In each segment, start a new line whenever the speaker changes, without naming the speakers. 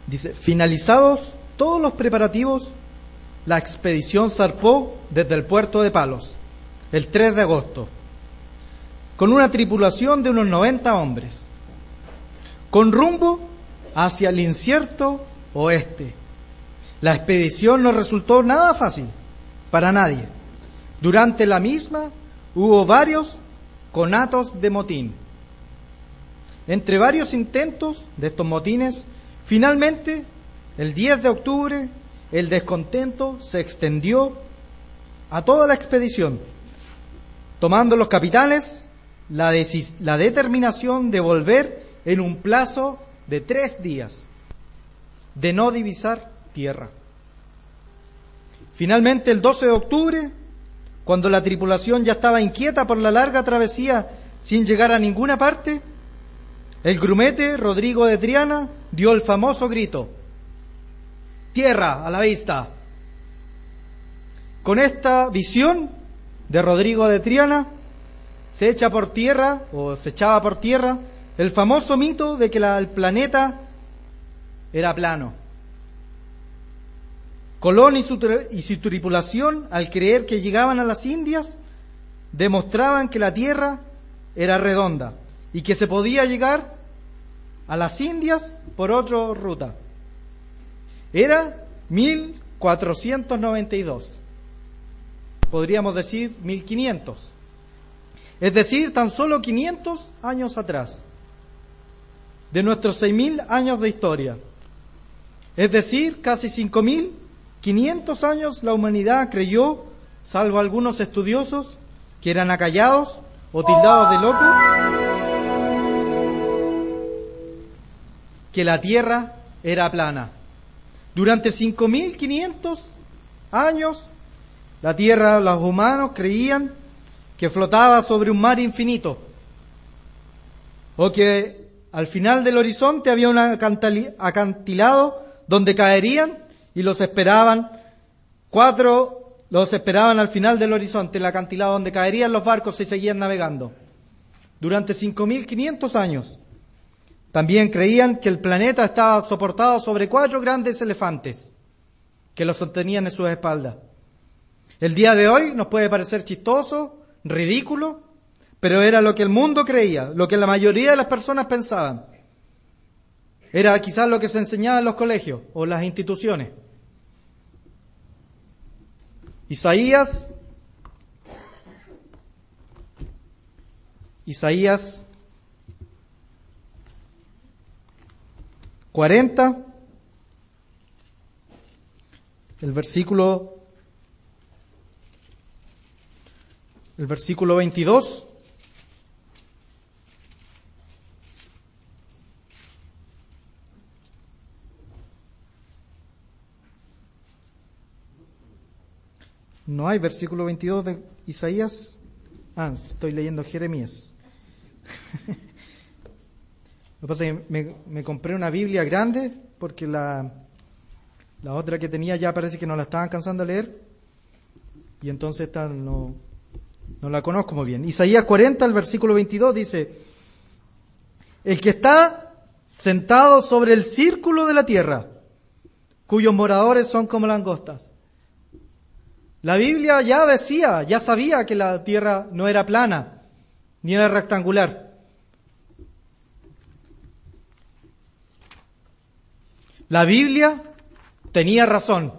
Dice, finalizados todos los preparativos, la expedición zarpó desde el puerto de Palos, el 3 de agosto, con una tripulación de unos 90 hombres, con rumbo hacia el incierto oeste. La expedición no resultó nada fácil para nadie. Durante la misma hubo varios conatos de motín. Entre varios intentos de estos motines, finalmente, el 10 de octubre, el descontento se extendió a toda la expedición, tomando los capitanes la determinación de volver en un plazo de 3 días, de no divisar tierra. Finalmente, el 12 de octubre, cuando la tripulación ya estaba inquieta por la larga travesía sin llegar a ninguna parte, el grumete Rodrigo de Triana dio el famoso grito: ¡tierra a la vista! Con esta visión de Rodrigo de Triana se echaba por tierra el famoso mito de que el planeta era plano. Colón y su tripulación, al creer que llegaban a las Indias, demostraban que la tierra era redonda y que se podía llegar a las Indias por otra ruta. Era 1492, podríamos decir 1500, es decir, tan solo 500 años atrás, de nuestros 6000 años de historia, es decir, casi 5500 años la humanidad creyó, salvo algunos estudiosos que eran acallados o tildados de locos, que la tierra era plana. Durante 5500 años, la tierra, los humanos creían que flotaba sobre un mar infinito, o que al final del horizonte había un acantilado donde caerían y los esperaban al final del horizonte, el acantilado donde caerían los barcos si seguían navegando. Durante 5500 años. También creían que el planeta estaba soportado sobre 4 grandes elefantes que lo sostenían en sus espaldas. El día de hoy nos puede parecer chistoso, ridículo, pero era lo que el mundo creía, lo que la mayoría de las personas pensaban. Era quizás lo que se enseñaba en los colegios o las instituciones. Isaías 40, el versículo 22. No hay versículo 22 de Isaías. Estoy leyendo Jeremías. Lo que pasa es que me compré una Biblia grande porque la otra que tenía ya parece que no la estaba alcanzando a leer y entonces esta no la conozco muy bien. Isaías 40, el versículo 22 dice: el que está sentado sobre el círculo de la tierra, cuyos moradores son como langostas. La Biblia ya sabía que la tierra no era plana, ni era rectangular. La Biblia tenía razón.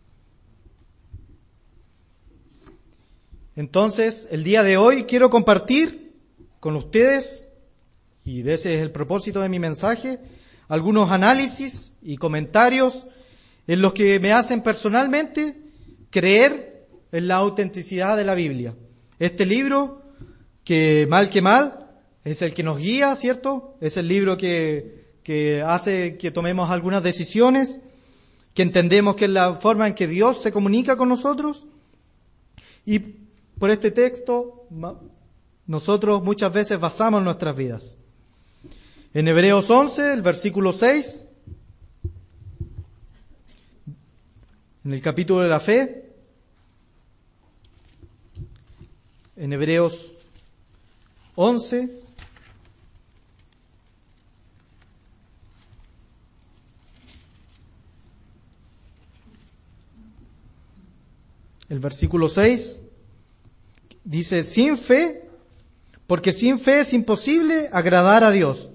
Entonces, el día de hoy quiero compartir con ustedes, y ese es el propósito de mi mensaje, algunos análisis y comentarios en los que me hacen personalmente creer en la autenticidad de la Biblia. Este libro, que mal, es el que nos guía, ¿cierto? Es el libro que hace que tomemos algunas decisiones, que entendemos que es la forma en que Dios se comunica con nosotros. Y por este texto, nosotros muchas veces basamos nuestras vidas. En Hebreos 11, el versículo 6, en el capítulo de la fe, en Hebreos 11, el versículo 6, dice, porque sin fe es imposible agradar a Dios,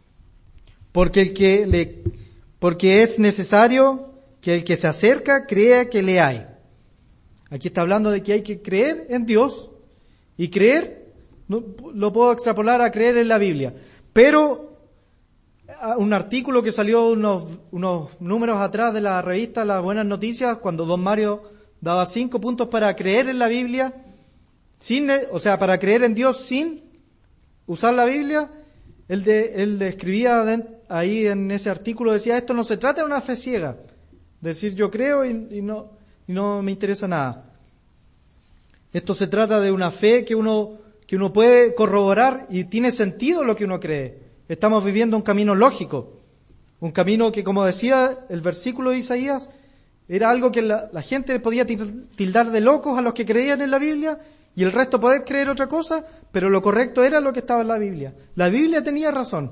porque es necesario que el que se acerca crea que le hay. Aquí está hablando de que hay que creer en Dios, y creer, no, lo puedo extrapolar a creer en la Biblia, pero un artículo que salió unos números atrás de la revista Las Buenas Noticias, cuando don Mario daba 5 puntos para creer en la Biblia, para creer en Dios sin usar la Biblia, él describía ahí en ese artículo, decía, esto no se trata de una fe ciega, decir yo creo y no me interesa nada. Esto se trata de una fe que uno puede corroborar y tiene sentido lo que uno cree. Estamos viviendo un camino lógico, un camino que, como decía el versículo de Isaías, era algo que la gente podía tildar de locos a los que creían en la Biblia y el resto poder creer otra cosa, pero lo correcto era lo que estaba en la Biblia. La Biblia tenía razón.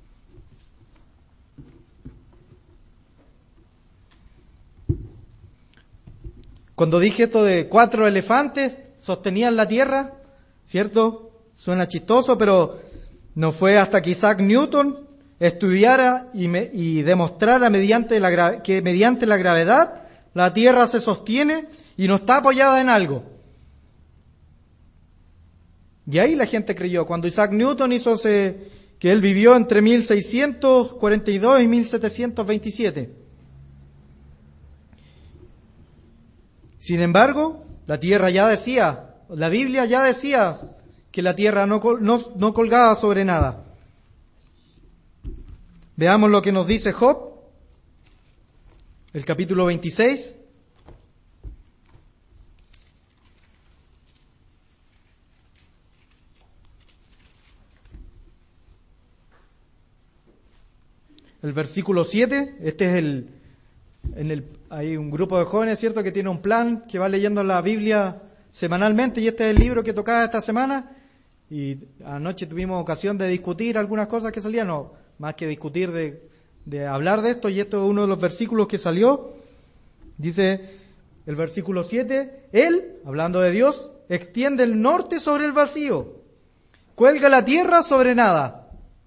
Cuando dije esto de 4 elefantes sostenían la tierra, ¿cierto? Suena chistoso, pero no fue hasta que Isaac Newton estudiara y demostrara que mediante la gravedad la Tierra se sostiene y no está apoyada en algo. Y ahí la gente creyó. Cuando Isaac Newton que él vivió entre 1642 y 1727. Sin embargo, la Biblia ya decía que la tierra no colgaba sobre nada. Veamos lo que nos dice Job, el capítulo 26. El versículo 7, hay un grupo de jóvenes, ¿cierto?, que tiene un plan, que va leyendo la Biblia semanalmente, y este es el libro que tocaba esta semana. Y anoche tuvimos ocasión de discutir algunas cosas que salían, no, más que discutir de hablar de esto, y esto es uno de los versículos que salió. Dice el versículo 7, Él, hablando de Dios, extiende el norte sobre el vacío, cuelga la tierra sobre nada.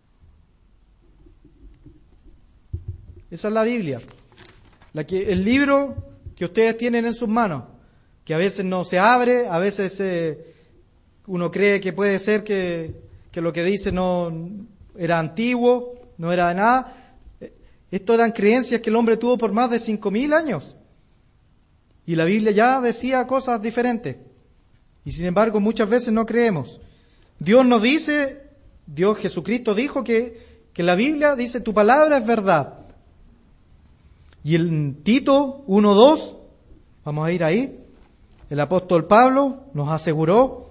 Esa es la Biblia, el libro que ustedes tienen en sus manos, que a veces no se abre, a veces uno cree que puede ser que lo que dice no era antiguo, no era de nada. Esto eran creencias que el hombre tuvo por más de 5.000 años. Y la Biblia ya decía cosas diferentes. Y sin embargo, muchas veces no creemos. Dios Jesucristo dijo que la Biblia dice, tu palabra es verdad. Y en Tito 1:2, vamos a ir ahí, el apóstol Pablo nos aseguró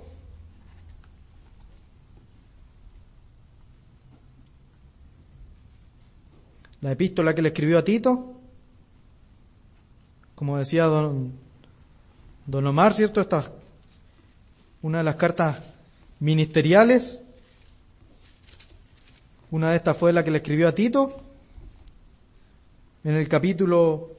la epístola que le escribió a Tito, como decía don Omar, ¿cierto? Esta es una de las cartas ministeriales. Una de estas fue la que le escribió a Tito, en el capítulo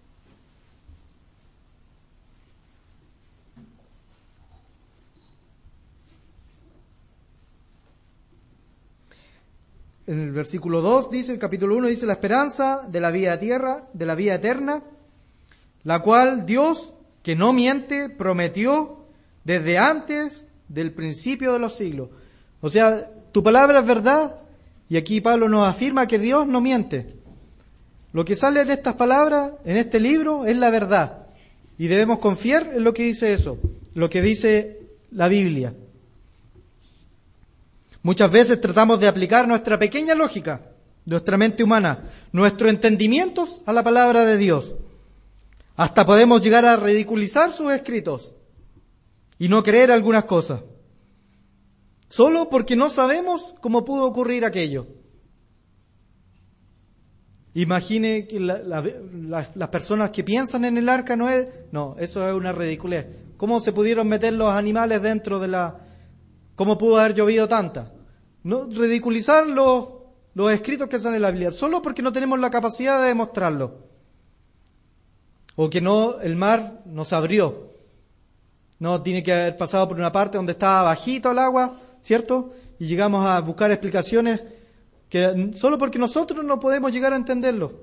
2 dice, el capítulo 1 dice, la esperanza de la vida eterna, la cual Dios, que no miente, prometió desde antes del principio de los siglos. O sea, tu palabra es verdad, y aquí Pablo nos afirma que Dios no miente. Lo que sale en estas palabras, en este libro, es la verdad. Y debemos confiar en lo que dice eso, lo que dice la Biblia. Muchas veces tratamos de aplicar nuestra pequeña lógica, nuestra mente humana, nuestros entendimientos a la palabra de Dios. Hasta podemos llegar a ridiculizar sus escritos y no creer algunas cosas, solo porque no sabemos cómo pudo ocurrir aquello. Imagine que las personas que piensan en el arca no, eso es una ridiculez. ¿Cómo se pudieron meter los animales dentro de cómo pudo haber llovido tanta? No, ridiculizar los escritos que están en la Biblia, solo porque no tenemos la capacidad de demostrarlo. O que el mar nos abrió. No, tiene que haber pasado por una parte donde estaba bajito el agua, ¿cierto? Y llegamos a buscar explicaciones que solo porque nosotros no podemos llegar a entenderlo.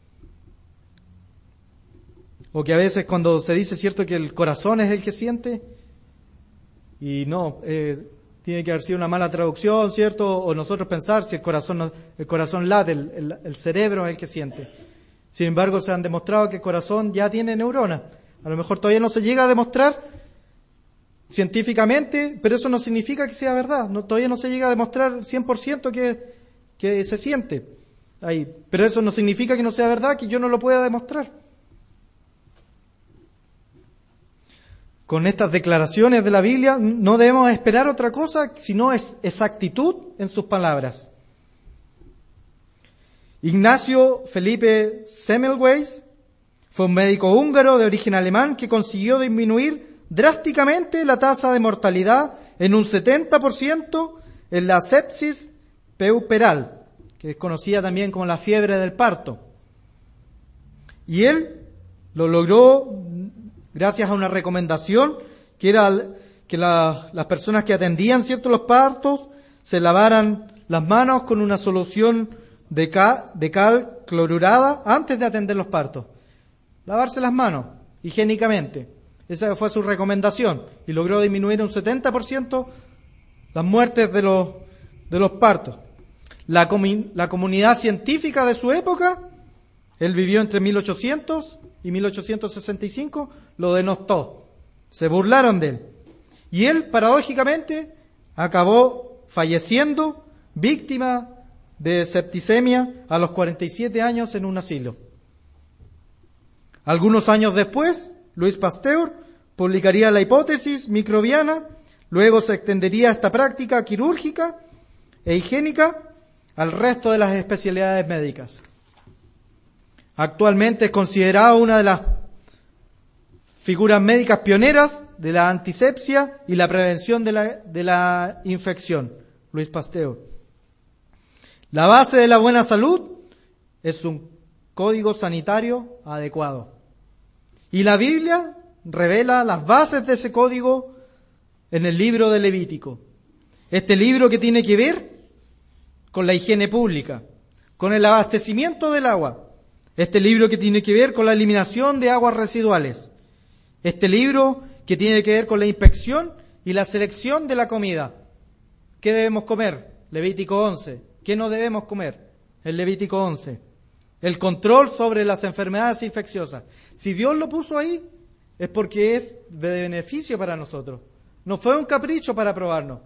O que a veces cuando se dice, ¿cierto?, que el corazón es el que siente, y no, tiene que haber sido una mala traducción, ¿cierto? O nosotros pensar si el corazón late, el cerebro es el que siente. Sin embargo, se han demostrado que el corazón ya tiene neuronas. A lo mejor todavía no se llega a demostrar científicamente, pero eso no significa que sea verdad. Todavía no se llega a demostrar 100% que se siente ahí. Pero eso no significa que no sea verdad, que yo no lo pueda demostrar. Con estas declaraciones de la Biblia no debemos esperar otra cosa sino exactitud en sus palabras. Ignacio Felipe Semmelweis fue un médico húngaro de origen alemán que consiguió disminuir drásticamente la tasa de mortalidad en un 70% en la sepsis puerperal, que es conocida también como la fiebre del parto. Y él lo logró gracias a una recomendación que era que las personas que atendían, ¿cierto?, los partos se lavaran las manos con una solución de cal clorurada antes de atender los partos. Lavarse las manos higiénicamente. Esa fue su recomendación y logró disminuir un 70% las muertes de los partos. La comunidad científica de su época, él vivió entre 1800 y 1865, lo denostó. Se burlaron de él. Y él, paradójicamente, acabó falleciendo víctima de septicemia a los 47 años en un asilo. Algunos años después, Louis Pasteur publicaría la hipótesis microbiana, luego se extendería esta práctica quirúrgica e higiénica al resto de las especialidades médicas. Actualmente es considerado una de las figuras médicas pioneras de la antisepsia y la prevención de la infección, Louis Pasteur. La base de la buena salud es un código sanitario adecuado. Y la Biblia revela las bases de ese código en el libro de Levítico. Este libro que tiene que ver con la higiene pública, con el abastecimiento del agua. Este libro que tiene que ver con la eliminación de aguas residuales. Este libro que tiene que ver con la inspección y la selección de la comida. ¿Qué debemos comer? Levítico 11. ¿Qué no debemos comer? El Levítico 11. El control sobre las enfermedades infecciosas. Si Dios lo puso ahí, es porque es de beneficio para nosotros. No fue un capricho para probarnos.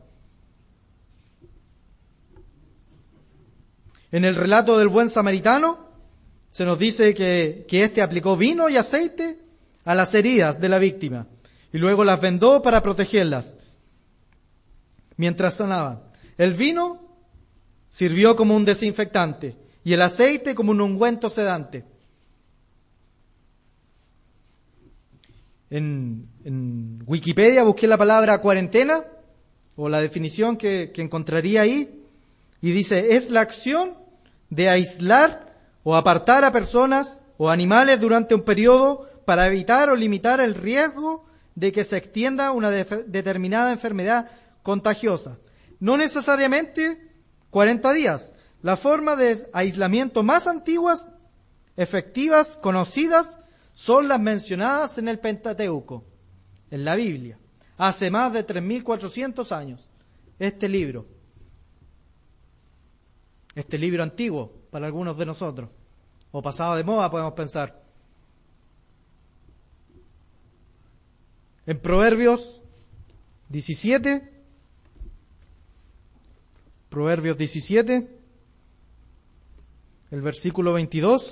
En el relato del buen samaritano, se nos dice que éste aplicó vino y aceite a las heridas de la víctima y luego las vendó para protegerlas mientras sanaban. El vino sirvió como un desinfectante y el aceite como un ungüento sedante. En Wikipedia busqué la palabra cuarentena o la definición que encontraría ahí y dice: es la acción de aislar o apartar a personas o animales durante un periodo para evitar o limitar el riesgo de que se extienda una determinada enfermedad contagiosa. No necesariamente 40 días. La forma de aislamiento más antiguas, efectivas, conocidas, son las mencionadas en el Pentateuco, en la Biblia, hace más de 3.400 años. Este libro antiguo para algunos de nosotros, o pasado de moda podemos pensar. En Proverbios 17, el versículo 22.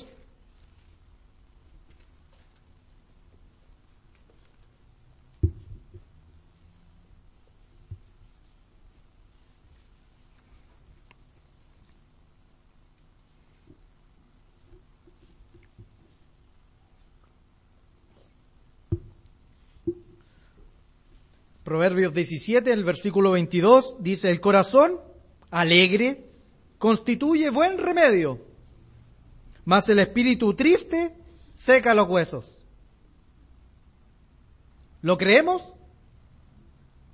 Proverbios 17, el versículo 22, dice: el corazón alegre constituye buen remedio, mas el espíritu triste seca los huesos. ¿Lo creemos?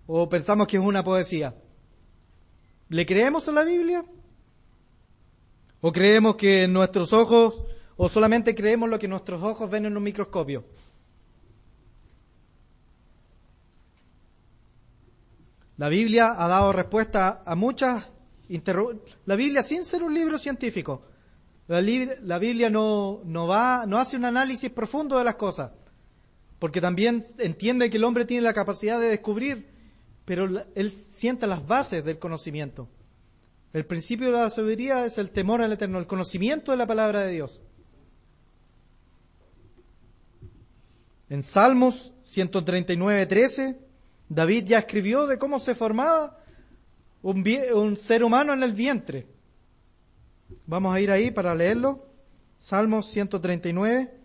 ¿O pensamos que es una poesía? ¿Le creemos a la Biblia? ¿O creemos que nuestros ojos, o solamente creemos lo que nuestros ojos ven en un microscopio? La Biblia ha dado respuesta a muchas La Biblia, sin ser un libro científico, la Biblia no hace un análisis profundo de las cosas, porque también entiende que el hombre tiene la capacidad de descubrir, pero él sienta las bases del conocimiento. El principio de la sabiduría es el temor al Eterno, el conocimiento de la palabra de Dios. En Salmos 139:13, David ya escribió de cómo se formaba un ser humano en el vientre. Vamos a ir ahí para leerlo. Salmos 139.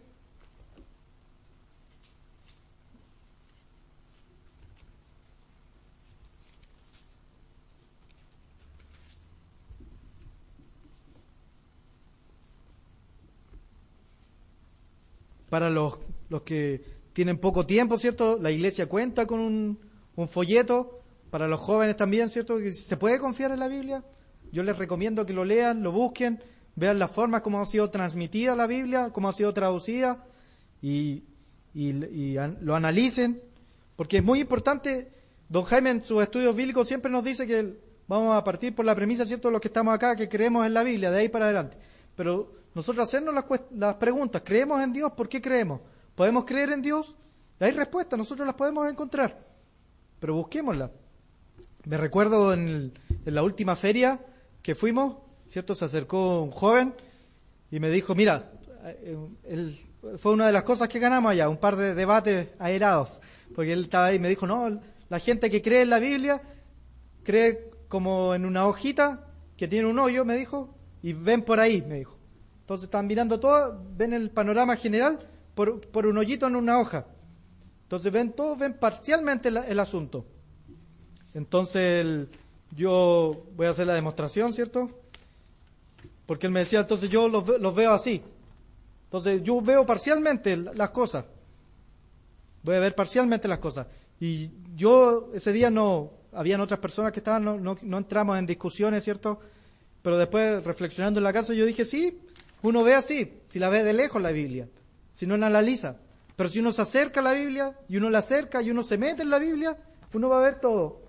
Para los que tienen poco tiempo, ¿cierto? La iglesia cuenta con un folleto. Para los jóvenes también, ¿cierto? Que se puede confiar en la Biblia. Yo les recomiendo que lo lean, lo busquen, vean las formas como ha sido transmitida la Biblia, cómo ha sido traducida y lo analicen. Porque es muy importante. Don Jaime en sus estudios bíblicos siempre nos dice que vamos a partir por la premisa, ¿cierto? Los que estamos acá, que creemos en la Biblia, de ahí para adelante. Pero nosotros hacernos las preguntas, ¿creemos en Dios? ¿Por qué creemos? ¿Podemos creer en Dios? Hay respuestas, nosotros las podemos encontrar, pero busquémoslas. Me recuerdo en la última feria que fuimos, ¿cierto? Se acercó un joven y me dijo, mira, fue una de las cosas que ganamos allá, un par de debates airados, porque él estaba ahí y me dijo, no, la gente que cree en la Biblia cree como en una hojita que tiene un hoyo, me dijo, y ven por ahí, me dijo. Entonces están mirando todo, ven el panorama general por un hoyito en una hoja. Entonces todos ven parcialmente el asunto. Entonces yo voy a hacer la demostración, ¿cierto? Porque él me decía, entonces yo los veo así. Entonces yo veo parcialmente las cosas. Voy a ver parcialmente las cosas. Y yo ese día habían otras personas que estaban, no entramos en discusiones, ¿cierto? Pero después, reflexionando en la casa, yo dije, sí, uno ve así, si la ve de lejos la Biblia, si no la analiza. Pero si uno se acerca a la Biblia, y uno la acerca, y uno se mete en la Biblia, uno va a ver todo.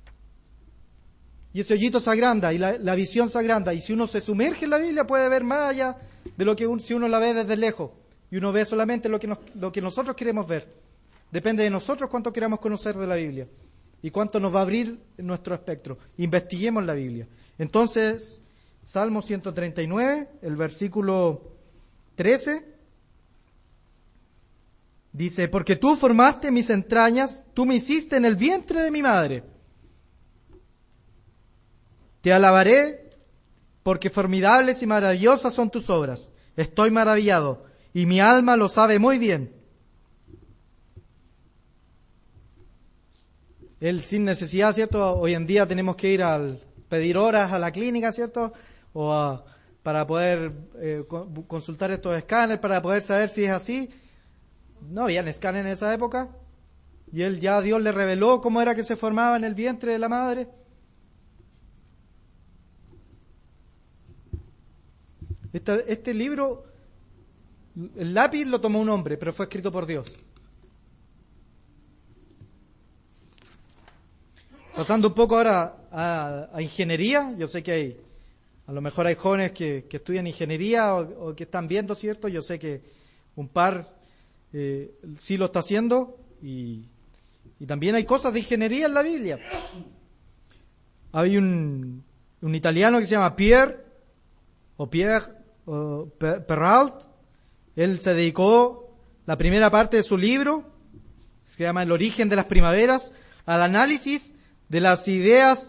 Y ese hoyito se agranda, y la visión se agranda. Y si uno se sumerge en la Biblia, puede ver más allá de lo que si uno la ve desde lejos. Y uno ve solamente lo que nosotros queremos ver. Depende de nosotros cuánto queramos conocer de la Biblia. Y cuánto nos va a abrir nuestro espectro. Investiguemos la Biblia. Entonces, Salmo 139, el versículo 13, dice, porque tú formaste mis entrañas, tú me hiciste en el vientre de mi madre. Te alabaré, porque formidables y maravillosas son tus obras. Estoy maravillado, y mi alma lo sabe muy bien. Él sin necesidad, ¿cierto? Hoy en día tenemos que ir pedir horas a la clínica, ¿cierto? Para poder consultar estos escáneres, para poder saber si es así. No habían escáneres en esa época. Y Dios le reveló cómo era que se formaba en el vientre de la madre. Este libro, el lápiz lo tomó un hombre, pero fue escrito por Dios. Pasando un poco ahora a ingeniería, yo sé que a lo mejor hay jóvenes que estudian ingeniería o que están viendo, ¿cierto? Yo sé que un par sí lo está haciendo y también hay cosas de ingeniería en la Biblia. Hay un italiano que se llama Pierre Perrault. Él se dedicó la primera parte de su libro, se llama El origen de las primaveras, al análisis de las ideas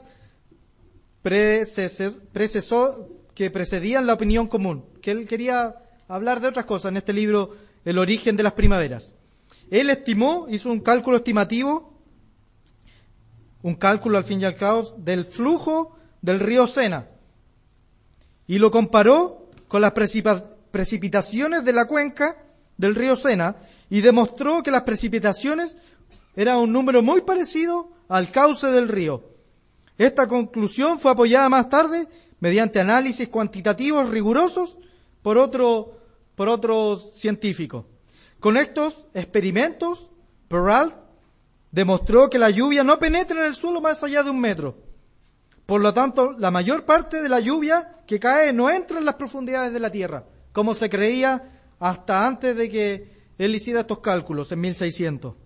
que precedían la opinión común, que él quería hablar de otras cosas en este libro, El origen de las primaveras. Él hizo un cálculo estimativo, un cálculo al fin y al cabo del flujo del río Sena, y lo comparó con las precipitaciones de la cuenca del río Sena, y demostró que las precipitaciones eran un número muy parecido al cauce del río. Esta conclusión fue apoyada más tarde mediante análisis cuantitativos rigurosos por otros científicos. Con estos experimentos, Peralt demostró que la lluvia no penetra en el suelo más allá de 1 metro. Por lo tanto, la mayor parte de la lluvia que cae no entra en las profundidades de la tierra, como se creía hasta antes de que él hiciera estos cálculos, en 1600.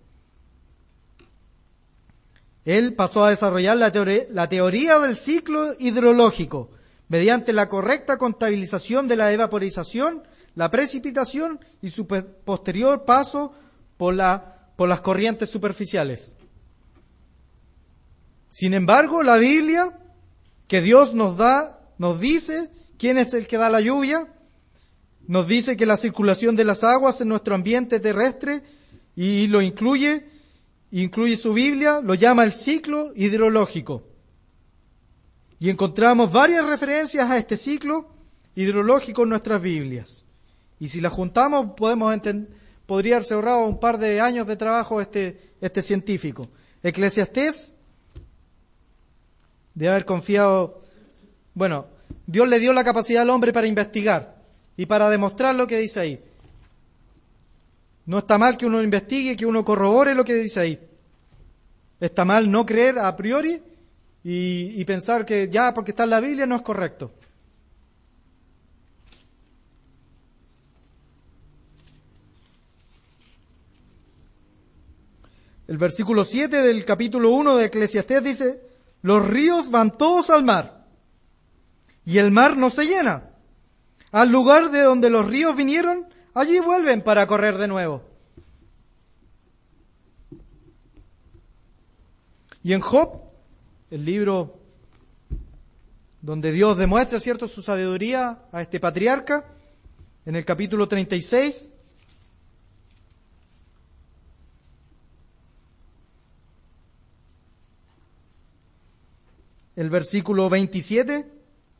Él pasó a desarrollar la teoría del ciclo hidrológico, mediante la correcta contabilización de la evaporización, la precipitación y su posterior paso por las corrientes superficiales. Sin embargo, la Biblia, que Dios nos dice quién es el que da la lluvia, nos dice que la circulación de las aguas en nuestro ambiente terrestre, y lo incluye su Biblia, lo llama el ciclo hidrológico. Y encontramos varias referencias a este ciclo hidrológico en nuestras Biblias. Y si las juntamos, podría haberse ahorrado un par de años de trabajo este científico. Eclesiastés, de haber confiado, Dios le dio la capacidad al hombre para investigar y para demostrar lo que dice ahí. No está mal que uno investigue, que uno corrobore lo que dice ahí. Está mal no creer a priori y pensar que ya porque está en la Biblia no es correcto. El versículo 7 del capítulo 1 de Eclesiastés dice: los ríos van todos al mar, y el mar no se llena. Al lugar de donde los ríos vinieron, allí vuelven para correr de nuevo. Y en Job, el libro donde Dios demuestra, ¿cierto?, su sabiduría a este patriarca, en el capítulo 36, el versículo 27,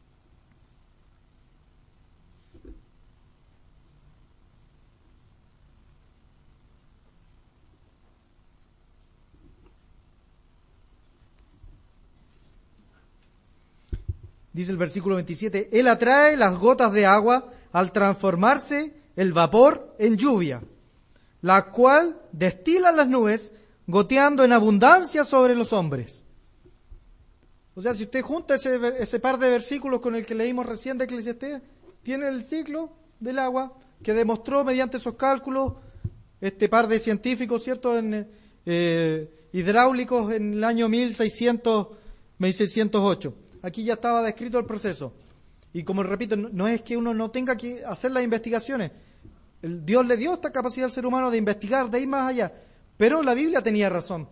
dice el versículo 27, Él atrae las gotas de agua al transformarse el vapor en lluvia, la cual destila las nubes, goteando en abundancia sobre los hombres. O sea, si usted junta ese par de versículos con el que leímos recién de Eclesiastés, tiene el ciclo del agua que demostró mediante esos cálculos este par de científicos, ¿cierto?, hidráulicos en el año 1608. Aquí ya estaba descrito el proceso. Y como repito, no es que uno no tenga que hacer las investigaciones. Dios le dio esta capacidad al ser humano de investigar, de ir más allá. Pero la Biblia tenía razón.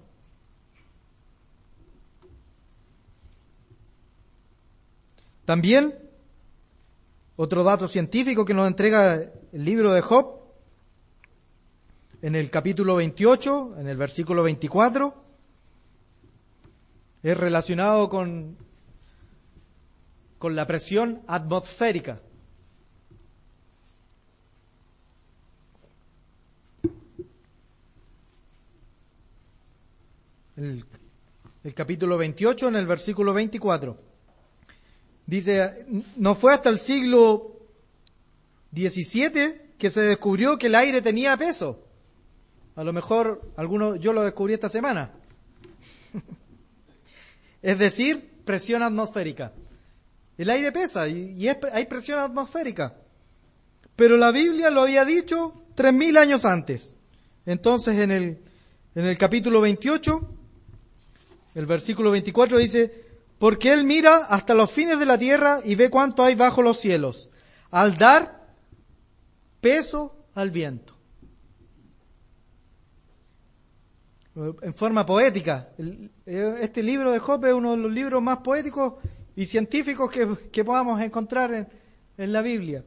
También, otro dato científico que nos entrega el libro de Job, en el capítulo 28, en el versículo 24, es relacionado con la presión atmosférica. El capítulo 28, en el versículo 24. Dice, no fue hasta el siglo XVII que se descubrió que el aire tenía peso. A lo mejor yo lo descubrí esta semana. Es decir, presión atmosférica. El aire pesa y hay presión atmosférica. Pero la Biblia lo había dicho 3000 años antes. Entonces en el capítulo 28, el versículo 24 dice, porque Él mira hasta los fines de la tierra y ve cuánto hay bajo los cielos, al dar peso al viento. En forma poética. Este libro de Job es uno de los libros más poéticos y científicos que podamos encontrar en la Biblia.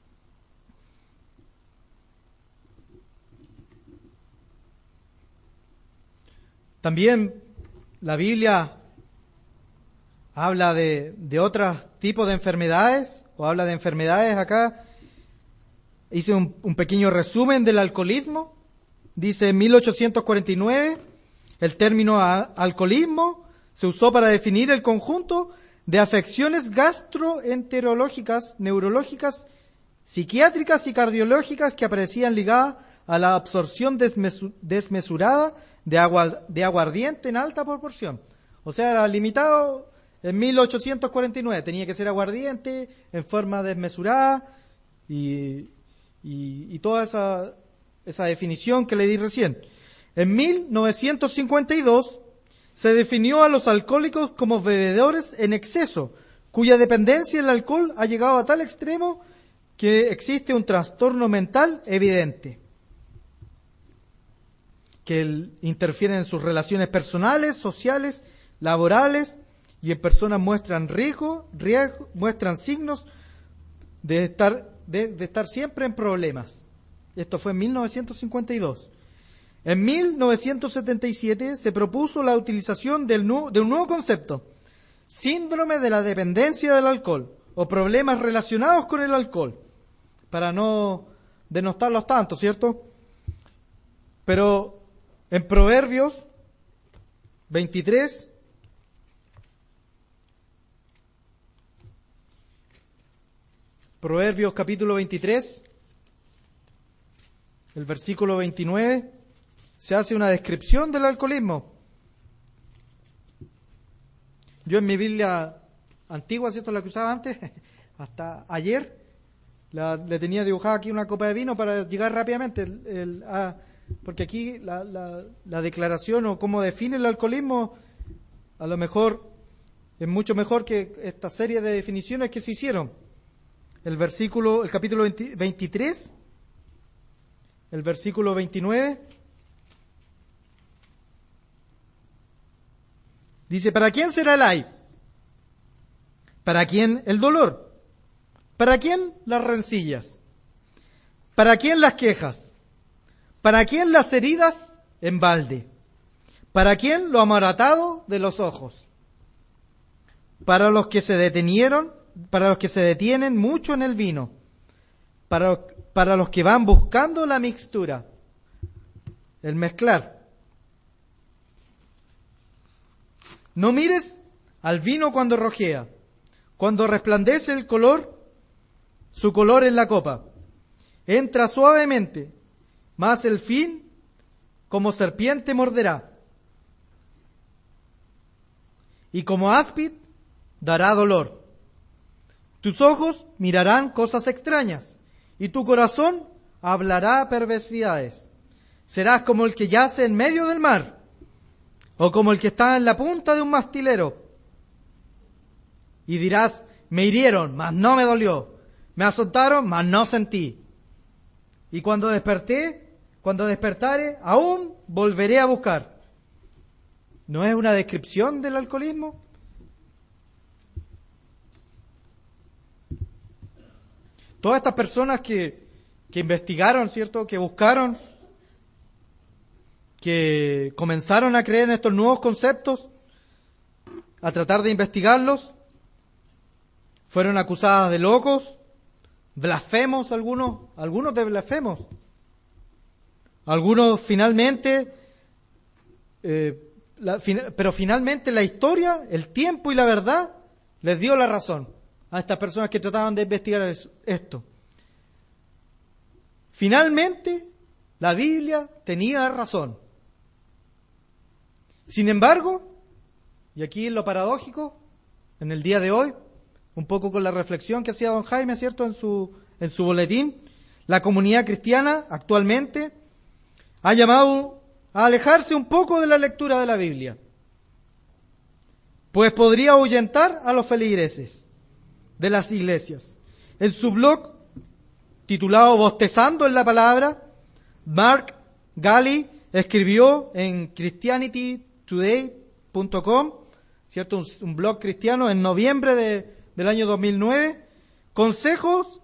También la Biblia habla de otros tipos de enfermedades, o habla de enfermedades acá. Hice un pequeño resumen del alcoholismo. Dice en 1849, El término alcoholismo se usó para definir el conjunto de afecciones gastroenterológicas, neurológicas, psiquiátricas y cardiológicas que aparecían ligadas a la absorción desmesurada de aguardiente en alta proporción. O sea, era limitado en 1849. Tenía que ser aguardiente en forma desmesurada y toda esa definición que le di recién. En 1952 se definió a los alcohólicos como bebedores en exceso, cuya dependencia del alcohol ha llegado a tal extremo que existe un trastorno mental evidente, que interfieren en sus relaciones personales, sociales, laborales, y en personas muestran muestran signos de estar siempre en problemas. Esto fue en 1952. En 1977 se propuso la utilización de un nuevo concepto, síndrome de la dependencia del alcohol o problemas relacionados con el alcohol, para no denostarlos tanto, ¿cierto? Pero en Proverbios 23, Proverbios capítulo 23, el versículo 29, se hace una descripción del alcoholismo. Yo en mi Biblia antigua, ¿cierto?, la que usaba antes, hasta ayer, le tenía dibujada aquí una copa de vino para llegar rápidamente, porque aquí la declaración o cómo define el alcoholismo, a lo mejor es mucho mejor que esta serie de definiciones que se hicieron. El capítulo 23, el versículo 29, dice: ¿para quién será el ay? ¿Para quién el dolor? ¿Para quién las rencillas? ¿Para quién las quejas? ¿Para quién las heridas en balde? ¿Para quién lo amoratado de los ojos? Para los que se detienen mucho en el vino, para los que van buscando la mixtura, el mezclar. No mires al vino cuando rojea, cuando resplandece el color, su color en la copa. Entra suavemente, mas el fin como serpiente morderá, y como áspid dará dolor. Tus ojos mirarán cosas extrañas, y tu corazón hablará perversidades. Serás como el que yace en medio del mar, o como el que está en la punta de un mastilero. Y dirás: me hirieron, mas no me dolió. Me azotaron, mas no sentí. Y cuando despertare, aún volveré a buscar. ¿No es una descripción del alcoholismo? Todas estas personas que investigaron, ¿cierto?, que buscaron, que comenzaron a creer en estos nuevos conceptos, a tratar de investigarlos, fueron acusadas de locos, blasfemos algunos de blasfemos. Algunos finalmente, pero finalmente la historia, el tiempo y la verdad les dio la razón a estas personas que trataban de investigar esto. Finalmente, la Biblia tenía razón. Sin embargo, y aquí es lo paradójico, en el día de hoy, un poco con la reflexión que hacía don Jaime, ¿cierto?, en su boletín, la comunidad cristiana actualmente ha llamado a alejarse un poco de la lectura de la Biblia, pues podría ahuyentar a los feligreses de las iglesias. En su blog, titulado Bostezando en la Palabra, Mark Galli escribió en christianitytoday.com, ¿cierto?, un blog cristiano, en noviembre del año 2009, consejos.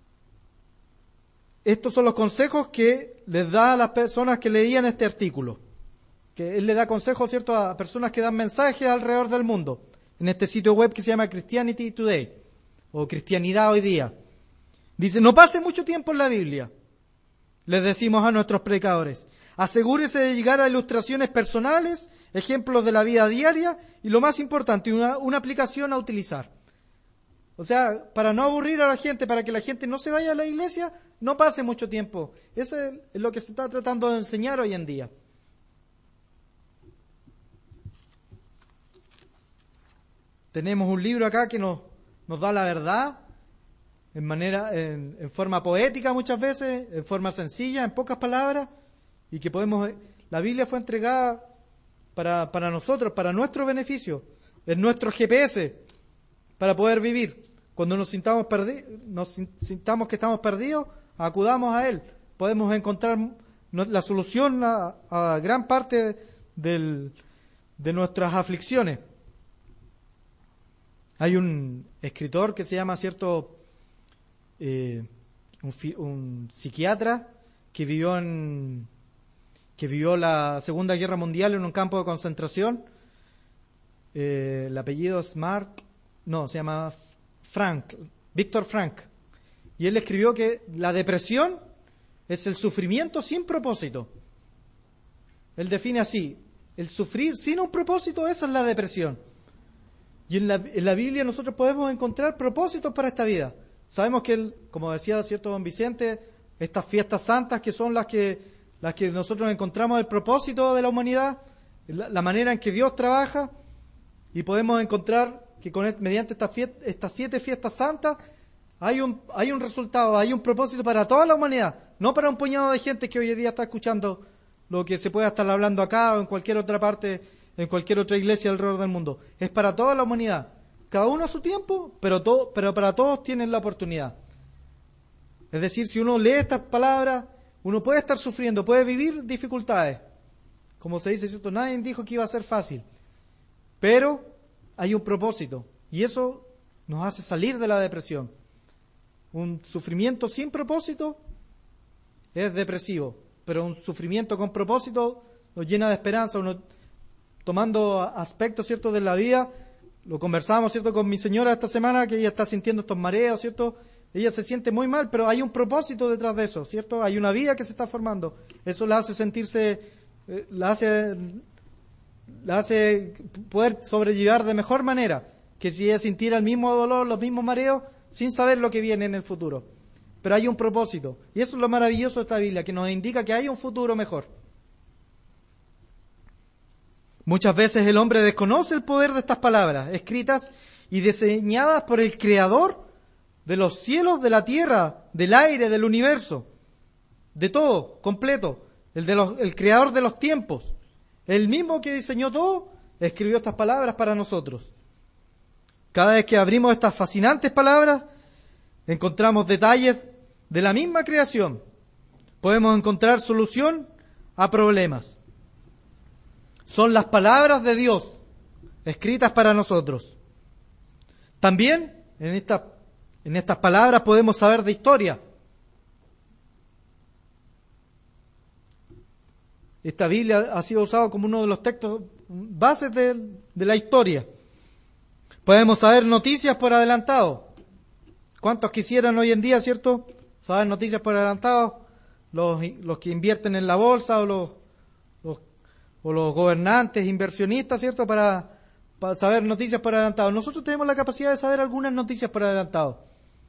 Estos son los consejos que les da a las personas que leían este artículo. Que él le da consejos, ¿cierto?, a personas que dan mensajes alrededor del mundo, en este sitio web que se llama Christianity Today, o Cristianidad Hoy Día. Dice: no pase mucho tiempo en la Biblia, les decimos a nuestros predicadores. Asegúrese de llegar a ilustraciones personales, ejemplos de la vida diaria y, lo más importante, una aplicación a utilizar. O sea, para no aburrir a la gente, para que la gente no se vaya a la iglesia, no pase mucho tiempo. Eso es lo que se está tratando de enseñar hoy en día. Tenemos un libro acá que nos da la verdad en forma poética muchas veces, en forma sencilla, en pocas palabras, y que la Biblia fue entregada para nosotros, para nuestro beneficio, es nuestro GPS para poder vivir. Cuando nos sintamos que estamos perdidos, acudamos a Él. Podemos encontrar la solución a gran parte de nuestras aflicciones. Hay un escritor que se llama, un psiquiatra que vivió la Segunda Guerra Mundial en un campo de concentración. El apellido es se llama Víctor Frank. Y él escribió que la depresión es el sufrimiento sin propósito. Él define así: el sufrir sin un propósito, esa es la depresión. Y en la Biblia nosotros podemos encontrar propósitos para esta vida. Sabemos que, como decía don Vicente, estas fiestas santas que son las que nosotros encontramos el propósito de la humanidad, la manera en que Dios trabaja, y podemos encontrar que mediante estas 7 fiestas santas hay un resultado, hay un propósito para toda la humanidad, no para un puñado de gente que hoy en día está escuchando lo que se pueda estar hablando acá o en cualquier otra parte, en cualquier otra iglesia alrededor del mundo. Es para toda la humanidad, cada uno a su tiempo, pero para todos tienen la oportunidad. Es decir, si uno lee estas palabras, uno puede estar sufriendo, puede vivir dificultades. Como se dice, ¿cierto? Nadie dijo que iba a ser fácil, pero hay un propósito y eso nos hace salir de la depresión. Un sufrimiento sin propósito es depresivo, pero un sufrimiento con propósito nos llena de esperanza. Uno, tomando aspectos, ¿cierto?, de la vida, lo conversamos, ¿cierto?, con mi señora esta semana, que ella está sintiendo estos mareos, ¿cierto? Ella se siente muy mal, pero hay un propósito detrás de eso, ¿cierto? Hay una vida que se está formando. Eso la hace sentirse, la hace poder sobrellevar de mejor manera que si ella sintiera el mismo dolor, los mismos mareos, sin saber lo que viene en el futuro. Pero hay un propósito. Y eso es lo maravilloso de esta Biblia, que nos indica que hay un futuro mejor. Muchas veces el hombre desconoce el poder de estas palabras, escritas y diseñadas por el Creador de los cielos, de la tierra, del aire, del universo, de todo, completo, el Creador de los tiempos. El mismo que diseñó todo, escribió estas palabras para nosotros. Cada vez que abrimos estas fascinantes palabras, encontramos detalles de la misma creación. Podemos encontrar solución a problemas. Son las palabras de Dios, escritas para nosotros. También en estas palabras podemos saber de historia. Esta Biblia ha sido usada como uno de los textos bases de la historia. Podemos saber noticias por adelantado. ¿Cuántos quisieran hoy en día, cierto, saber noticias por adelantado? Los que invierten en la bolsa o los gobernantes, inversionistas, cierto, para saber noticias por adelantado. Nosotros tenemos la capacidad de saber algunas noticias por adelantado.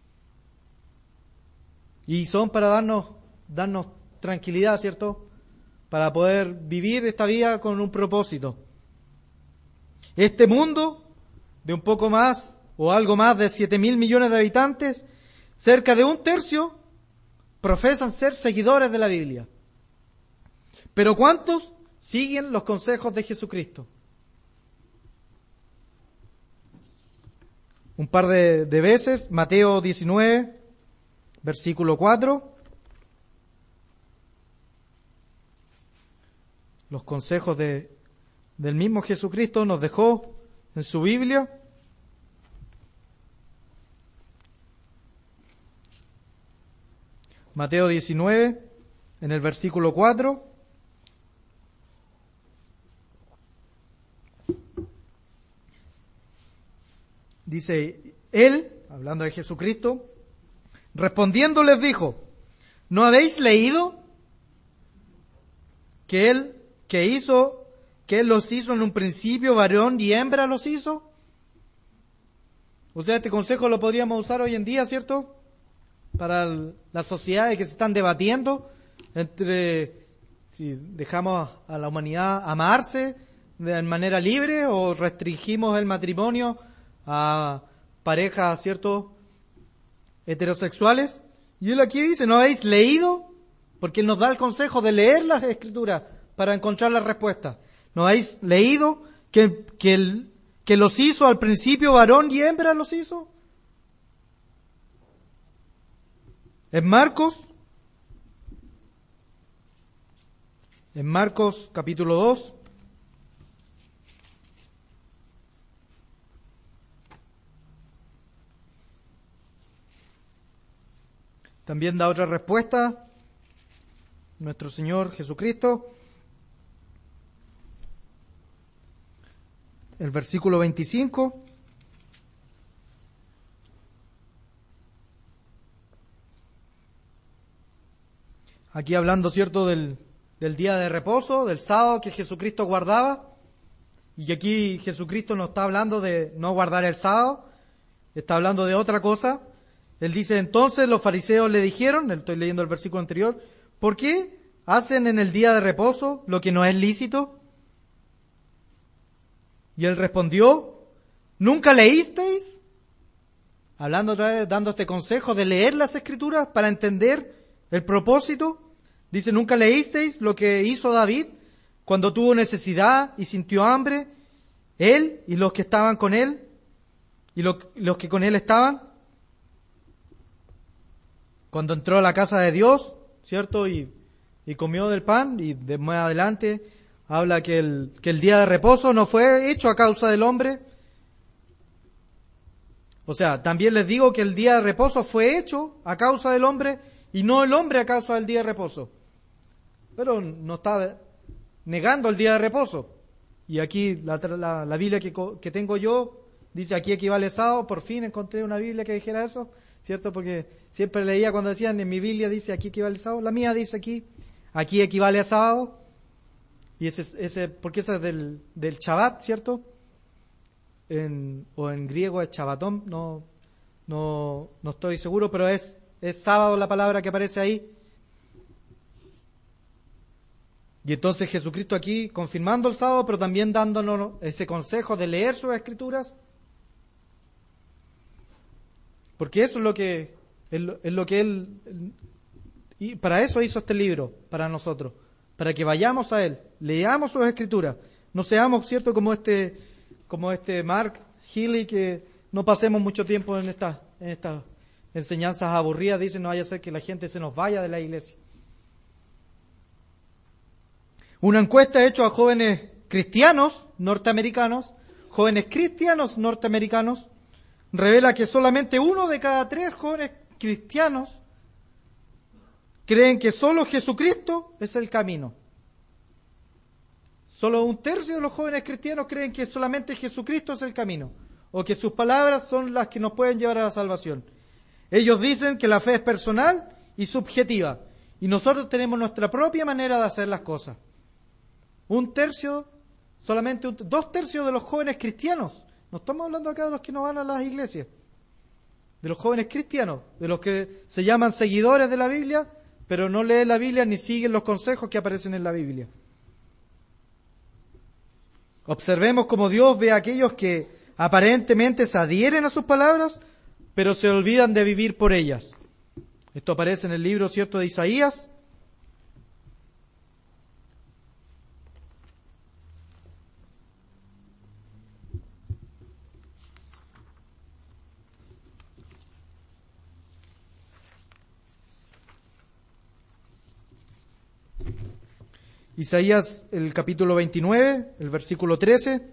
Y son para darnos tranquilidad, cierto, para poder vivir esta vida con un propósito. Este mundo, de un poco más o algo más de 7.000 millones de habitantes, cerca de 1/3 profesan ser seguidores de la Biblia. Pero ¿cuántos siguen los consejos de Jesucristo? Un par de veces, Mateo 19, versículo 4. Los consejos del mismo Jesucristo nos dejó en su Biblia. Mateo 19, en el versículo 4. Dice, Él, hablando de Jesucristo, respondiendo les dijo, ¿no habéis leído que Él los hizo en un principio, varón y hembra los hizo. O sea, este consejo lo podríamos usar hoy en día, ¿cierto? Para las sociedades que se están debatiendo entre si dejamos a la humanidad amarse de manera libre o restringimos el matrimonio a parejas, ¿cierto?, heterosexuales. Y él aquí dice, ¿no habéis leído? Porque él nos da el consejo de leer las Escrituras para encontrar la respuesta. ¿No habéis leído que los hizo al principio varón y hembra los hizo? En Marcos capítulo 2, también da otra respuesta nuestro Señor Jesucristo. El versículo 25. Aquí hablando, ¿cierto?, del día de reposo, del sábado que Jesucristo guardaba. Y aquí Jesucristo no está hablando de no guardar el sábado, está hablando de otra cosa. Él dice, entonces los fariseos le dijeron, estoy leyendo el versículo anterior, ¿por qué hacen en el día de reposo lo que no es lícito? Y él respondió, ¿nunca leísteis? Hablando otra vez, dando este consejo de leer las Escrituras para entender el propósito. Dice, ¿nunca leísteis lo que hizo David cuando tuvo necesidad y sintió hambre? Él y los que estaban con él y los que con él estaban. Cuando entró a la casa de Dios, ¿cierto? Y comió del pan, y de más adelante habla que el día de reposo no fue hecho a causa del hombre. O sea, también les digo que el día de reposo fue hecho a causa del hombre y no el hombre a causa del día de reposo. Pero no está negando el día de reposo. Y aquí la Biblia que tengo yo dice aquí equivale sábado. Por fin encontré una Biblia que dijera eso, ¿cierto? Porque siempre leía cuando decían en mi Biblia dice aquí equivale sábado. La mía dice aquí equivale a sábado. Y porque ese es del Shabbat, ¿cierto? O en griego es Shabbatón, no estoy seguro, pero es sábado la palabra que aparece ahí. Y entonces Jesucristo aquí confirmando el sábado, pero también dándonos ese consejo de leer sus Escrituras. Porque eso es lo que Él, y para eso hizo este libro, para nosotros, para que vayamos a Él, leamos sus Escrituras, no seamos, ¿cierto?, como este Mark Healy, que no pasemos mucho tiempo en estas enseñanzas aburridas, dice, no vaya a ser que la gente se nos vaya de la iglesia. Una encuesta hecha a jóvenes cristianos norteamericanos, revela que solamente 1 de cada 3 jóvenes cristianos creen que solo Jesucristo es el camino. Solo 1/3 de los jóvenes cristianos creen que solamente Jesucristo es el camino, o que sus palabras son las que nos pueden llevar a la salvación. Ellos dicen que la fe es personal y subjetiva, y nosotros tenemos nuestra propia manera de hacer las cosas. 2/3 de los jóvenes cristianos, no estamos hablando acá de los que no van a las iglesias, de los jóvenes cristianos, de los que se llaman seguidores de la Biblia, pero no leen la Biblia ni siguen los consejos que aparecen en la Biblia. Observemos cómo Dios ve a aquellos que aparentemente se adhieren a sus palabras, pero se olvidan de vivir por ellas. Esto aparece en el libro, ¿cierto?, de Isaías. Isaías, el capítulo 29, el versículo 13.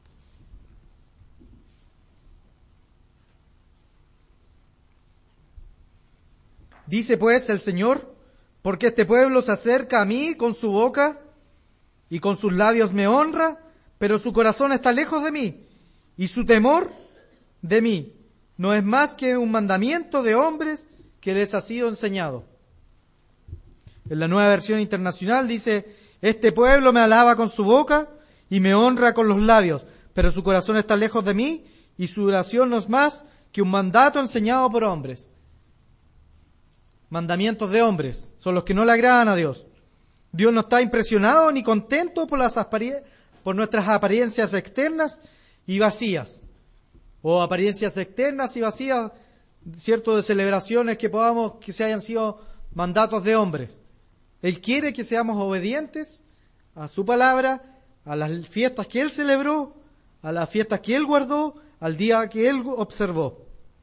Dice pues el Señor, porque este pueblo se acerca a mí con su boca y con sus labios me honra, pero su corazón está lejos de mí y su temor de mí no es más que un mandamiento de hombres que les ha sido enseñado. En la Nueva Versión Internacional dice, Este pueblo me alaba con su boca y me honra con los labios, pero su corazón está lejos de mí y su oración no es más que un mandato enseñado por hombres. Mandamientos de hombres son los que no le agradan a Dios. Dios no está impresionado ni contento por nuestras apariencias externas y vacías, o apariencias externas y vacías, cierto, de celebraciones que se hayan sido mandatos de hombres. Él quiere que seamos obedientes a su palabra, a las fiestas que Él celebró, a las fiestas que Él guardó, al día que Él observó.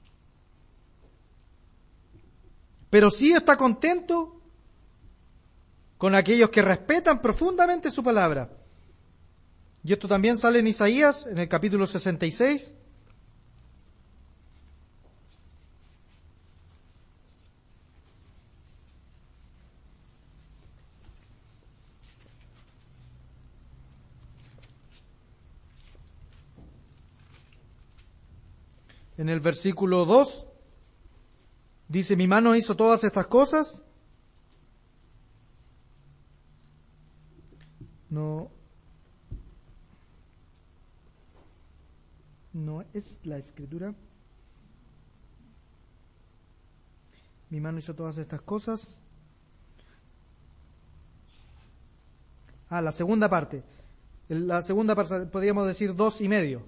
Pero sí está contento con aquellos que respetan profundamente su palabra. Y esto también sale en Isaías, en el capítulo 66. En el versículo 2, dice, mi mano hizo todas estas cosas. No es la escritura. Mi mano hizo todas estas cosas. La segunda parte. La segunda parte, podríamos decir 2:5.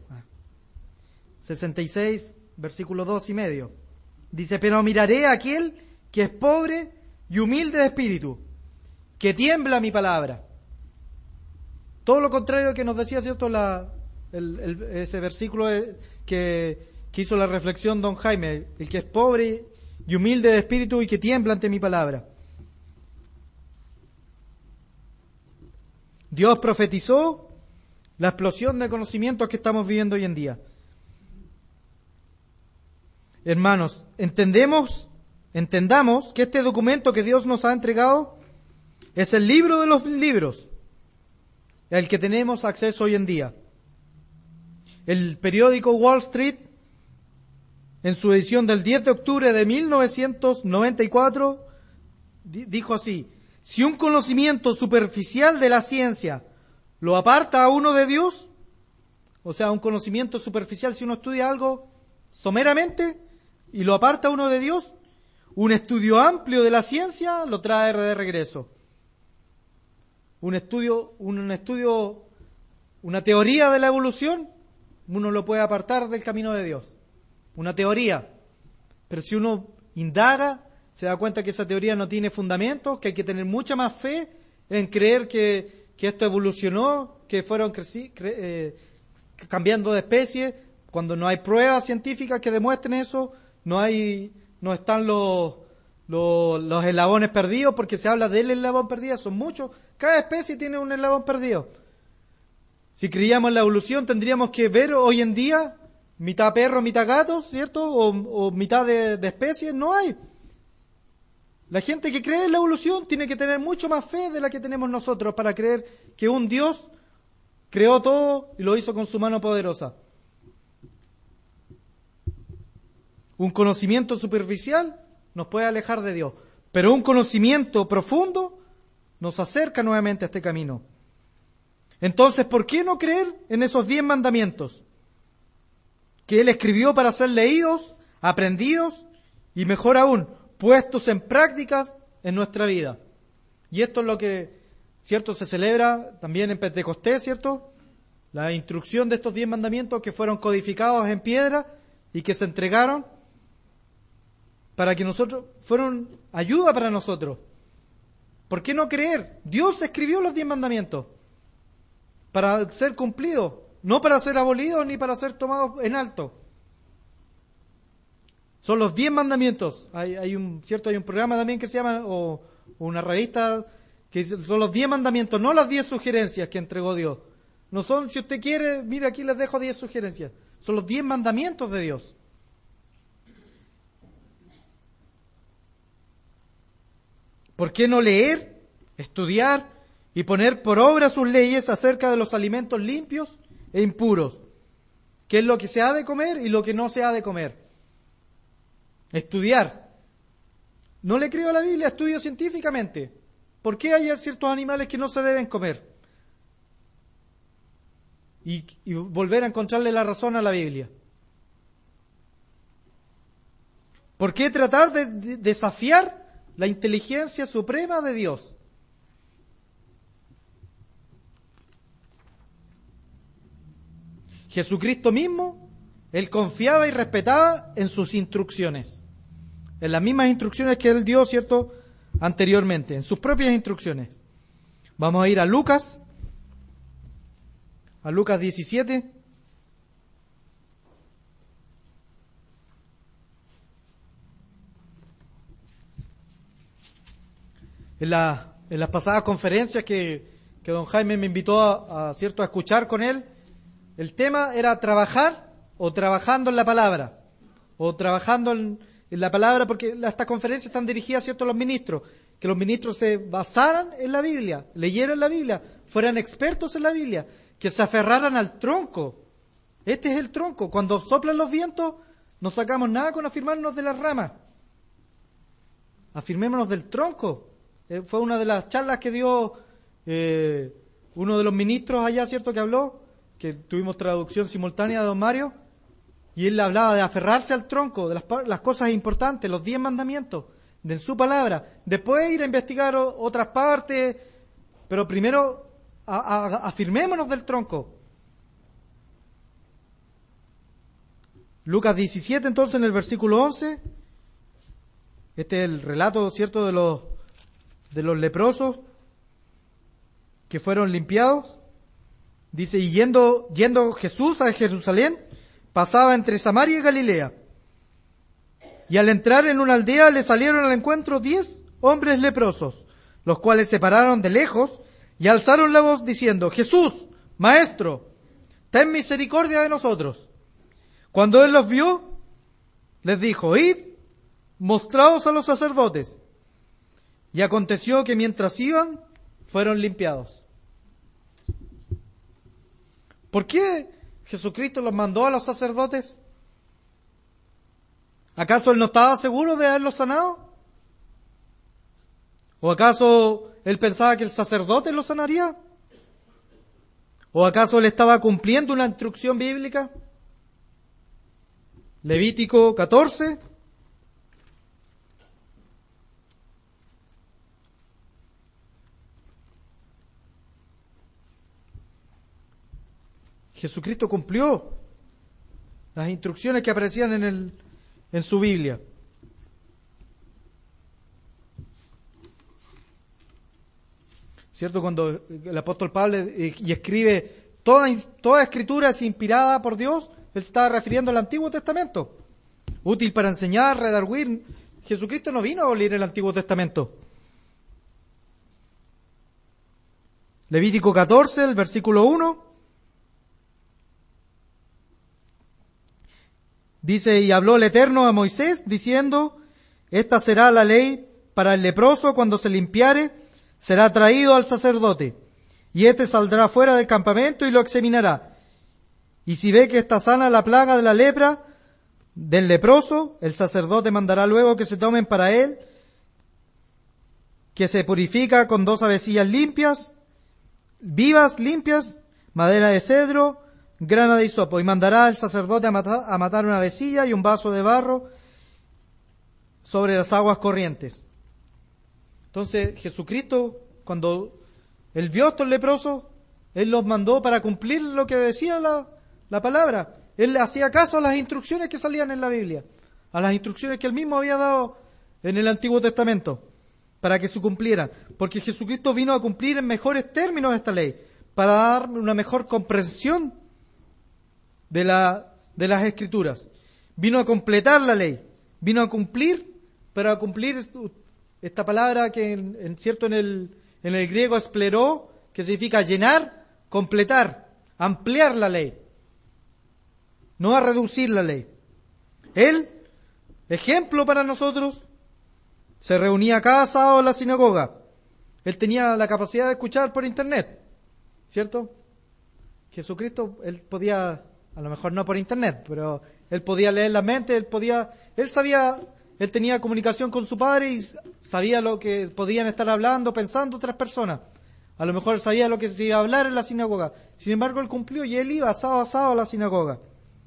66, versículo 2:5. Dice, pero miraré a aquel que es pobre y humilde de espíritu, que tiembla mi palabra. Todo lo contrario que nos decía, ¿cierto? Ese versículo que hizo la reflexión don Jaime, el que es pobre y humilde de espíritu y que tiembla ante mi palabra. Dios profetizó la explosión de conocimientos que estamos viviendo hoy en día. Hermanos, entendamos que este documento que Dios nos ha entregado es el libro de los libros, el que tenemos acceso hoy en día. El periódico Wall Street, en su edición del 10 de octubre de 1994, dijo así: si un conocimiento superficial de la ciencia lo aparta a uno de Dios, o sea, un conocimiento superficial, si uno estudia algo someramente y lo aparta a uno de Dios, un estudio amplio de la ciencia lo trae de regreso. Una teoría de la evolución, uno lo puede apartar del camino de Dios. Una teoría. Pero si uno indaga, se da cuenta que esa teoría no tiene fundamentos, que hay que tener mucha más fe en creer que esto evolucionó, que fueron cambiando de especie, cuando no hay pruebas científicas que demuestren eso, no están los eslabones perdidos, porque se habla del eslabón perdido, son muchos, cada especie tiene un eslabón perdido. Si creíamos en la evolución, tendríamos que ver hoy en día mitad perro, mitad gato, ¿cierto? O mitad de especies, no hay. La gente que cree en la evolución tiene que tener mucho más fe de la que tenemos nosotros para creer que un Dios creó todo y lo hizo con su mano poderosa. Un conocimiento superficial nos puede alejar de Dios, pero un conocimiento profundo nos acerca nuevamente a este camino. Entonces, ¿por qué no creer en esos 10 mandamientos que Él escribió para ser leídos, aprendidos y, mejor aún, puestos en prácticas en nuestra vida? Y esto es lo que, ¿cierto?, se celebra también en Pentecostés, ¿cierto? La instrucción de estos 10 mandamientos que fueron codificados en piedra y que se entregaron para que fueron ayuda para nosotros. ¿Por qué no creer? Dios escribió los 10 mandamientos para ser cumplidos, no para ser abolidos ni para ser tomados en alto. Son los 10 mandamientos. Hay un programa también que se llama, o una revista que dice, son los 10 mandamientos, no las 10 sugerencias que entregó Dios. No son, si usted quiere, mire, aquí les dejo 10 sugerencias. Son los 10 mandamientos de Dios. ¿Por qué no leer, estudiar y poner por obra sus leyes acerca de los alimentos limpios e impuros? ¿Qué es lo que se ha de comer y lo que no se ha de comer? Estudiar. No le creo a la Biblia, estudio científicamente. ¿Por qué hay ciertos animales que no se deben comer? Y volver a encontrarle la razón a la Biblia. ¿Por qué tratar de desafiar la inteligencia suprema de Dios? Jesucristo mismo, Él confiaba y respetaba en sus instrucciones. En las mismas instrucciones que Él dio, ¿cierto?, anteriormente, en sus propias instrucciones. Vamos a ir a Lucas 17. En las pasadas conferencias que don Jaime me invitó a escuchar con él, el tema era trabajar o trabajando en la palabra, o trabajando en la palabra, porque estas conferencias están dirigidas, ¿cierto?, a los ministros, que los ministros se basaran en la Biblia, leyeran la Biblia, fueran expertos en la Biblia, que se aferraran al tronco. Este es el tronco. Cuando soplan los vientos, no sacamos nada con afirmarnos de las ramas. Afirmémonos del tronco. Fue una de las charlas que dio uno de los ministros allá, ¿cierto?, que habló, que tuvimos traducción simultánea de don Mario, y él hablaba de aferrarse al tronco, de las cosas importantes, los 10 mandamientos, de su palabra, después ir a investigar otras partes, pero primero afirmémonos del tronco. Lucas 17, entonces, en el versículo 11, este es el relato, ¿cierto?, de los leprosos que fueron limpiados. Dice, y yendo Jesús a Jerusalén, pasaba entre Samaria y Galilea. Y al entrar en una aldea le salieron al encuentro 10 hombres leprosos, los cuales se pararon de lejos y alzaron la voz diciendo, Jesús, Maestro, ten misericordia de nosotros. Cuando él los vio, les dijo, id, mostraos a los sacerdotes. Y aconteció que mientras iban, fueron limpiados. ¿Por qué Jesucristo los mandó a los sacerdotes? ¿Acaso él no estaba seguro de haberlos sanado? ¿O acaso él pensaba que el sacerdote los sanaría? ¿O acaso él estaba cumpliendo una instrucción bíblica? Levítico 14. Jesucristo cumplió las instrucciones que aparecían en su Biblia. ¿Cierto? Cuando el apóstol Pablo y escribe toda escritura es inspirada por Dios, él se estaba refiriendo al Antiguo Testamento. Útil para enseñar, redarguir. Jesucristo no vino a abolir el Antiguo Testamento. Levítico 14, el versículo 1. Dice, y habló el Eterno a Moisés, diciendo, esta será la ley para el leproso cuando se limpiare, será traído al sacerdote, y éste saldrá fuera del campamento y lo examinará. Y si ve que está sana la plaga de la lepra del leproso, el sacerdote mandará luego que se tomen para él, que se purifica con 2 avecillas limpias, vivas, limpias, madera de cedro, grana de hisopo, y mandará al sacerdote a matar una avecilla y un vaso de barro sobre las aguas corrientes. Entonces, Jesucristo, cuando él vio a estos leprosos, él los mandó para cumplir lo que decía la palabra. Él hacía caso a las instrucciones que salían en la Biblia, a las instrucciones que él mismo había dado en el Antiguo Testamento, para que se cumplieran. Porque Jesucristo vino a cumplir en mejores términos esta ley, para dar una mejor comprensión de las Escrituras. Vino a completar la ley, vino a cumplir, pero a cumplir esta palabra que en el griego espleró, que significa llenar, completar, ampliar la ley, no a reducir la ley. Él, ejemplo para nosotros, se reunía cada sábado en la sinagoga. Él tenía la capacidad de escuchar por internet, ¿cierto? Jesucristo, él podía, a lo mejor no por internet, pero él podía leer la mente, él sabía él tenía comunicación con su padre y sabía lo que podían estar hablando, pensando otras personas. A lo mejor sabía lo que se iba a hablar en la sinagoga. Sin embargo, él cumplió y él iba sábado a sábado a la sinagoga.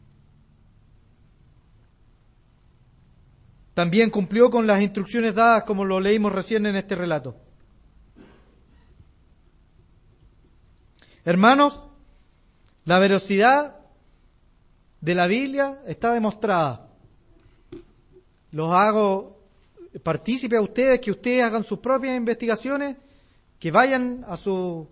También cumplió con las instrucciones dadas, como lo leímos recién en este relato. Hermanos, la veracidad de la Biblia está demostrada. Los hago partícipe a ustedes, que ustedes hagan sus propias investigaciones, que vayan a sus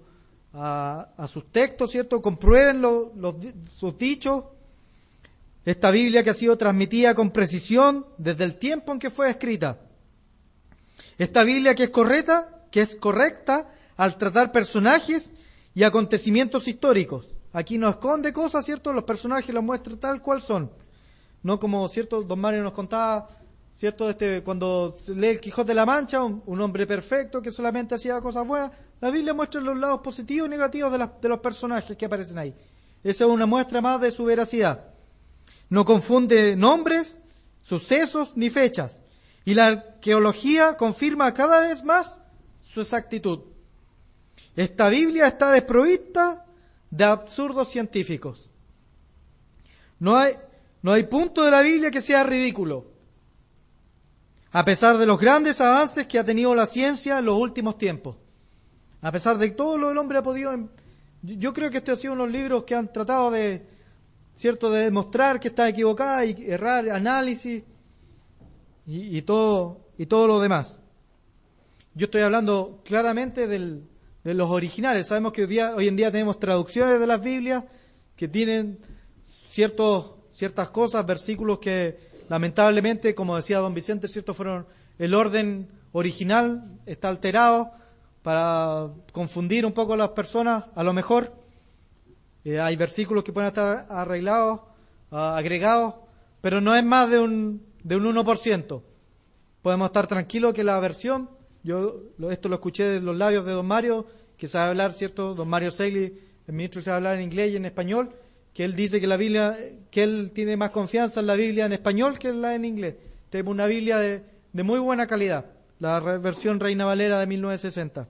textos, ¿cierto? Comprueben sus dichos. Esta Biblia que ha sido transmitida con precisión desde el tiempo en que fue escrita. Esta Biblia que es correcta al tratar personajes y acontecimientos históricos. Aquí no esconde cosas, ¿cierto? Los personajes los muestra tal cual son. No como, ¿cierto? Don Mario nos contaba, ¿cierto? Cuando lee el Quijote de la Mancha, un hombre perfecto que solamente hacía cosas buenas. La Biblia muestra los lados positivos y negativos de los personajes que aparecen ahí. Esa es una muestra más de su veracidad. No confunde nombres, sucesos ni fechas. Y la arqueología confirma cada vez más su exactitud. Esta Biblia está desprovista de absurdos científicos. No hay punto de la Biblia que sea ridículo. A pesar de los grandes avances que ha tenido la ciencia en los últimos tiempos. A pesar de todo lo que el hombre ha podido... Yo creo que este ha sido uno de los libros que han tratado de demostrar que está equivocada y errar, análisis y todo lo demás. Yo estoy hablando claramente de los originales. Sabemos que hoy en día tenemos traducciones de las Biblias que tienen ciertas cosas, versículos que lamentablemente, como decía don Vicente, fueron el orden original está alterado para confundir un poco a las personas, a lo mejor. Hay versículos que pueden estar agregados, pero no es más de un 1%. Podemos estar tranquilos que la versión, esto lo escuché de los labios de don Mario, que sabe hablar, ¿cierto? Don Mario Segli, el ministro, sabe hablar en inglés y en español, que él dice que la Biblia, que él tiene más confianza en la Biblia en español que en la en inglés. Tenemos una Biblia de muy buena calidad, la versión Reina Valera de 1960.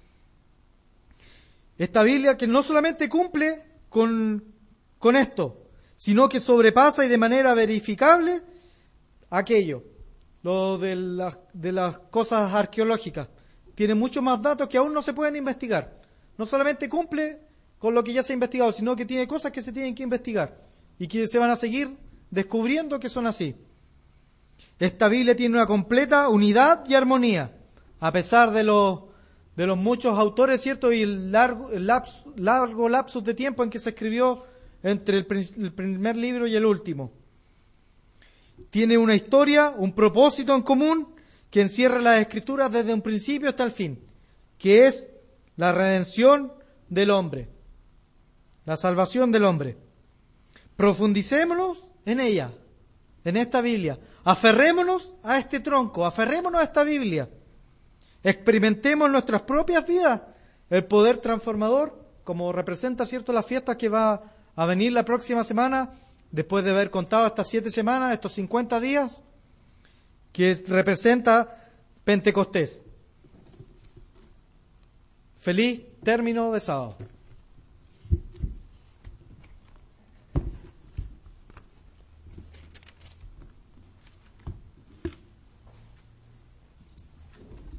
Esta Biblia que no solamente cumple con esto, sino que sobrepasa y de manera verificable aquello, lo de las cosas arqueológicas. Tiene muchos más datos que aún no se pueden investigar. No solamente cumple con lo que ya se ha investigado, sino que tiene cosas que se tienen que investigar y que se van a seguir descubriendo que son así. Esta Biblia tiene una completa unidad y armonía, a pesar de los muchos autores, ¿cierto? Y el largo lapsus de tiempo en que se escribió entre el primer libro y el último. Tiene una historia, un propósito en común que encierra las Escrituras desde un principio hasta el fin, que es la redención del hombre, la salvación del hombre. Profundicémonos en ella, en esta Biblia. Aferrémonos a este tronco, aferrémonos a esta Biblia. Experimentemos en nuestras propias vidas el poder transformador, como representa, ¿cierto?, las fiestas que va a venir la próxima semana, después de haber contado estas 7 semanas, estos 50 días, que representa Pentecostés. Feliz término de sábado.